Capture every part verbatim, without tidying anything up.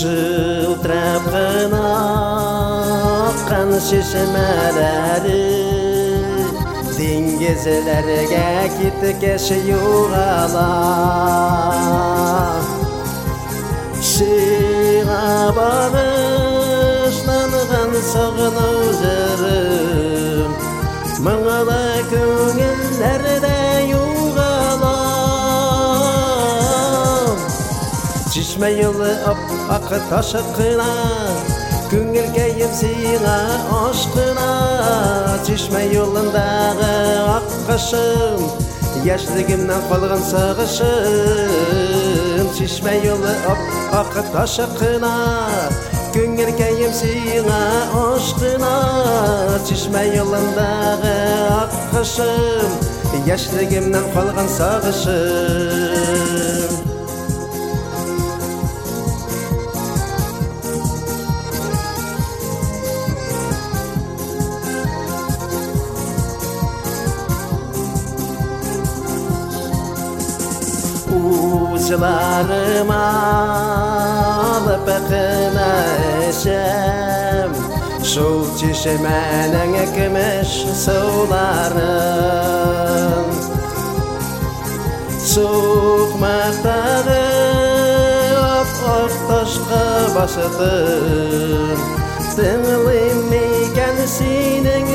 Жылтырап қана аққан шешімелері Деңгезілерге кеткеш юғала Шиға бағышланған сағыну жырым Маңала көңіллерде юғала Чишме yolu ap-ak taşıkına Көңіл кәйім сиңа ашқына Чишме yolunдағы аққышым Яшілігімнен қалған сағышым Чишме yolu ап-ak taşıkına Көңіл кәйім сиңа ашқына Чишме yolunдағы аққышым Яшілігімнен қалған сағышым Uçlarım alıp kınaşım Şul çişmenin ekmiş sularım Soğukmaktağı op-op taşqa basıdım Dinlemiken senin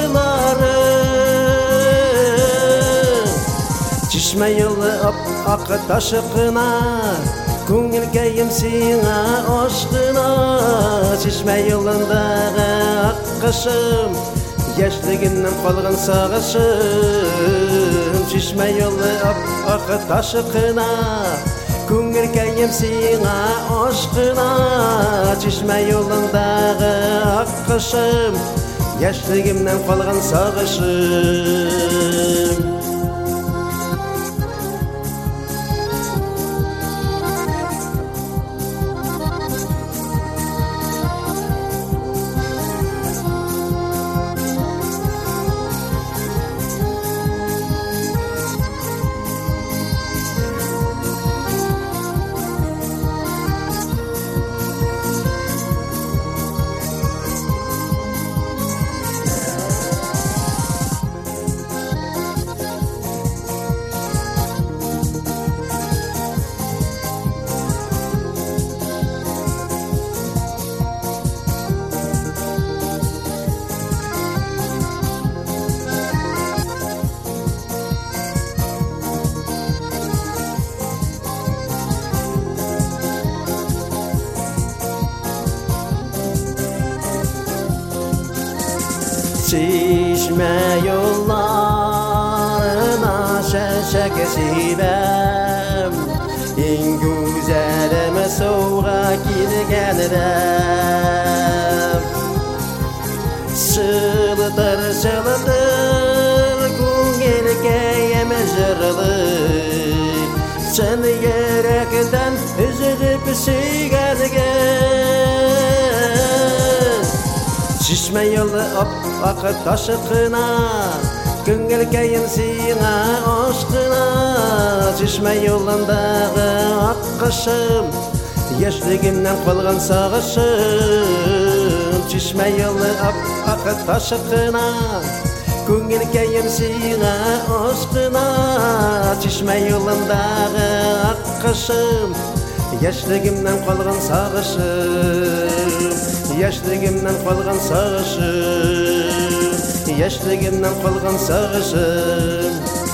jırlarım Çişme yolu ap-ak taşıkına Көңіл кәйім сиңа ашқына Чишме yolunдағы аққышым Яшілігімнен қалған сағышым Чишме yolu ап-ak taşıkına Көңіл кәйім сиңа ашқына Чишме yolunдағы аққышым Яшілігімнен қалған сағышым Çişme yollarına şeşek sibem En güzelime soğuğa kilgenirem Şılıdır şılıdır Göngel keyeme jırlı Sen yerekten üzülüp sügergen Çişme yolu ap-ak taşıkına Көңіл кәйім сиңа ашқына Чишме yolunдағы аққышым Яшілігімнен қалған сағышым Чишме yolu ап-ak taşıkına Көңіл кәйім сиңа ашқына Чишме yolunдағы аққышым Яшілігімнен қалған сағышым Яшілігімнен қалған сағышым Яшілігімнен қалған сағышым